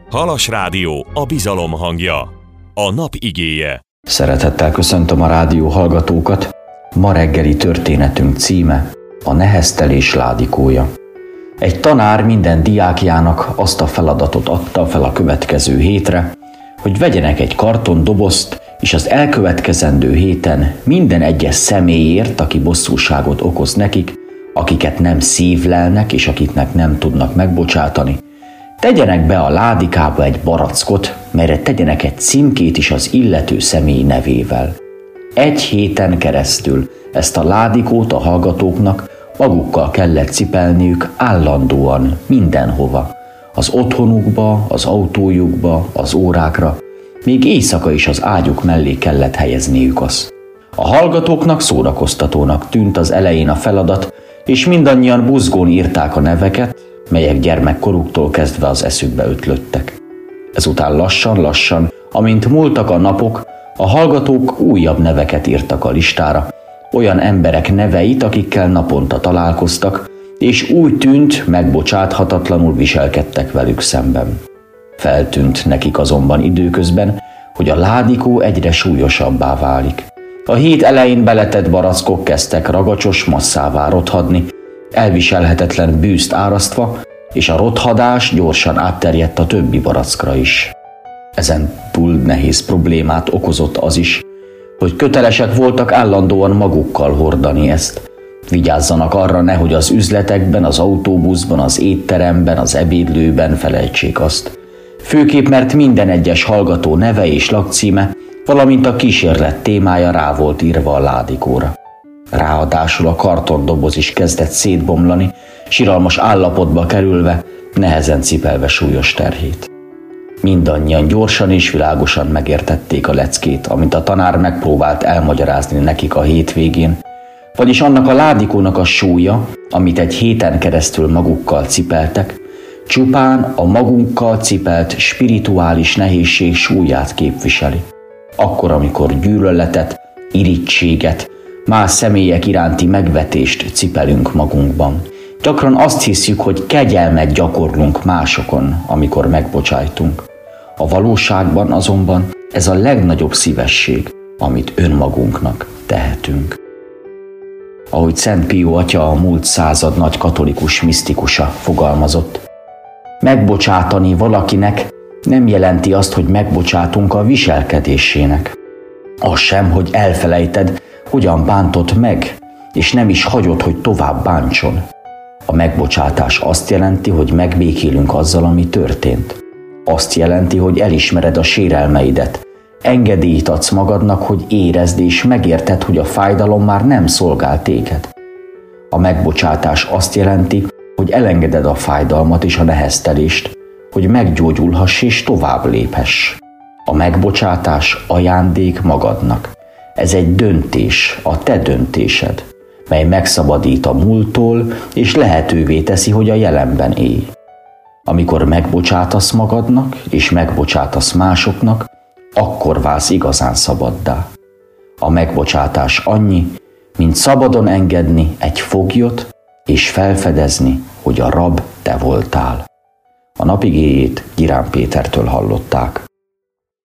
Halas Rádió, a bizalom hangja. A nap igéje. Szeretettel köszöntöm a rádió hallgatókat. Ma reggeli történetünk címe a neheztelés ládikója. Egy tanár minden diákjának azt a feladatot adta fel a következő hétre, hogy vegyenek egy kartondobozt, és az elkövetkezendő héten minden egyes személyért, aki bosszúságot okoz nekik, akiket nem szívlelnek és akiknek nem tudnak megbocsátani, tegyenek be a ládikába egy barackot, melyre tegyenek egy címkét is az illető személy nevével. Egy héten keresztül ezt a ládikót a hallgatóknak magukkal kellett cipelniük állandóan mindenhova. Az otthonukba, az autójukba, az órákra, még éjszaka is az ágyuk mellé kellett helyezniük azt. A hallgatóknak szórakoztatónak tűnt az elején a feladat, és mindannyian buzgón írták a neveket, melyek gyermekkoruktól kezdve az eszükbe ötlöttek. Ezután lassan, amint múltak a napok, a hallgatók újabb neveket írtak a listára, olyan emberek neveit, akikkel naponta találkoztak, és úgy tűnt, megbocsáthatatlanul viselkedtek velük szemben. Feltűnt nekik azonban időközben, hogy a ládikó egyre súlyosabbá válik. A hét elején beletett barackok kezdtek ragacsos masszává rothadni, elviselhetetlen bűzt árasztva, és a rothadás gyorsan átterjedt a többi barackra is. Ezen túl nehéz problémát okozott az is, hogy kötelesek voltak állandóan magukkal hordani ezt. Vigyázzanak arra, nehogy az üzletekben, az autóbuszban, az étteremben, az ebédlőben felejtsék azt. Főképp, mert minden egyes hallgató neve és lakcíme, valamint a kísérlet témája rá volt írva a ládikóra. Ráadásul a kartondoboz is kezdett szétbomlani, siralmas állapotba kerülve, nehezen cipelve súlyos terhét. Mindannyian gyorsan és világosan megértették a leckét, amit a tanár megpróbált elmagyarázni nekik a hétvégén, vagyis annak a ládikónak a súlya, amit egy héten keresztül magukkal cipeltek, csupán a magunkkal cipelt spirituális nehézség súlyát képviseli. Akkor, amikor gyűlöletet, irítséget, más személyek iránti megvetést cipelünk magunkban. Gyakran azt hiszük, hogy kegyelmet gyakorlunk másokon, amikor megbocsájtunk. A valóságban azonban ez a legnagyobb szívesség, amit önmagunknak tehetünk. Ahogy Szent Pió atya, a múlt század nagy katolikus misztikusa fogalmazott, megbocsátani valakinek nem jelenti azt, hogy megbocsátunk a viselkedésének. Az sem, hogy elfelejted, hogyan bántott meg, és nem is hagyod, hogy tovább bántson. A megbocsátás azt jelenti, hogy megbékélünk azzal, ami történt. Azt jelenti, hogy elismered a sérelmeidet, engedélyt adsz magadnak, hogy érezd és megérted, hogy a fájdalom már nem szolgál téged. A megbocsátás azt jelenti, hogy elengeded a fájdalmat és a neheztelést, hogy meggyógyulhass és tovább léphess. A megbocsátás ajándék magadnak. Ez egy döntés, a te döntésed, mely megszabadít a múlttól, és lehetővé teszi, hogy a jelenben élj. Amikor megbocsátasz magadnak, és megbocsátasz másoknak, akkor válsz igazán szabaddá. A megbocsátás annyi, mint szabadon engedni egy foglyot, és felfedezni, hogy a rab te voltál. A napigéjét Girán Pétertől hallották.